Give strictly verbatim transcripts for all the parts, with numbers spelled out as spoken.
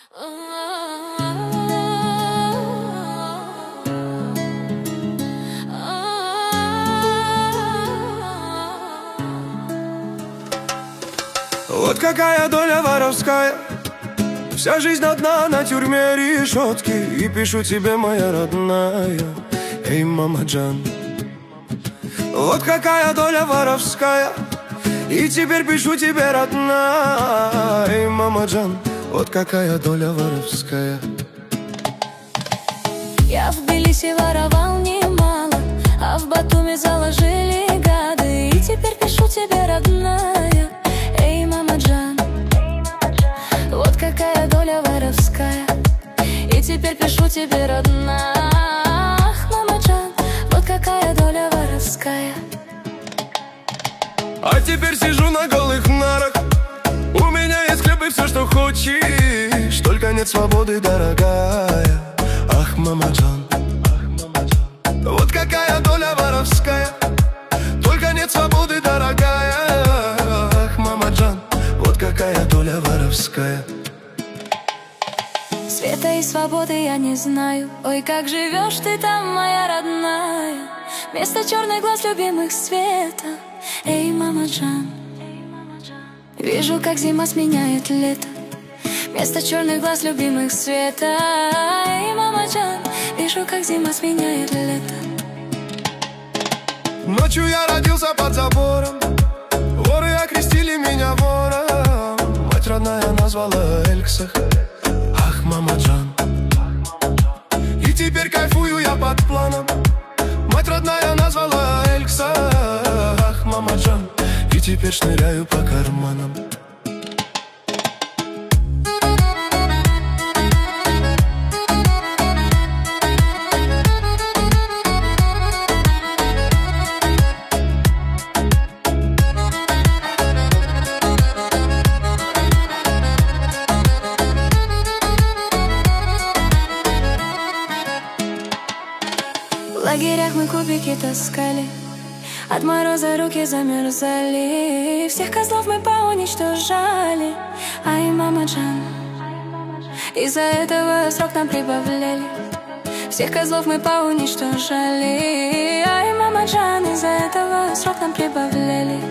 Вот какая доля воровская, вся жизнь одна на тюрьме решетки. И пишу тебе, моя родная, эй, мама Джан. Вот какая доля воровская, и теперь пишу тебе, родная, эй, мама Джан. Вот какая доля воровская. Я в Тбилиси воровал немало, а в Батуми заложили гады. И теперь пишу тебе, родная, эй, мама Джан. Вот какая доля воровская, и теперь пишу тебе, родная, ах, мама Джан. Вот какая доля воровская. А теперь сижу на голых нарах, у меня есть хлеб и все, что хочешь, только нет свободы, дорогая, ах, мама Джан. Вот какая доля воровская, только нет свободы, дорогая, ах, мама Джан. Вот какая доля воровская. Света и свободы я не знаю, ой, как живешь ты там, моя родная. Вместо черных глаз любимых света, эй, мама Джан. Вижу, как зима сменяет лето, вместо черных глаз любимых света, эй, мама Джан. Вижу, как зима сменяет лето. Ночью я родился под забором, воры окрестили меня вором. Мать родная назвала Эльксах, ах, мама Джан. И теперь кайфую я под планом, мать родная назвала Эльксах, ах, мама Джан. И теперь шныряю по карманам. В лагерях мы кубики таскали, от мороза руки замерзали. Всех козлов мы поуничтожали, ай, мама Джан. Из-за этого срок нам прибавляли. Всех козлов мы поуничтожали, ай, мама Джан. Из-за этого срок нам прибавляли.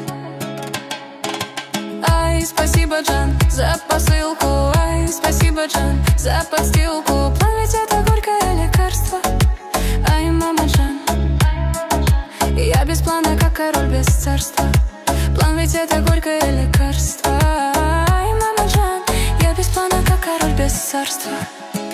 Ай, спасибо, Джан, за посылку. Ай, спасибо, Джан, за подстилку. План ведь это горькое лекарство, ай, мама Джан. Я без плана, как король без царства. План ведь это горькое лекарство, ай, мама Джан. Я без плана, как король без царства.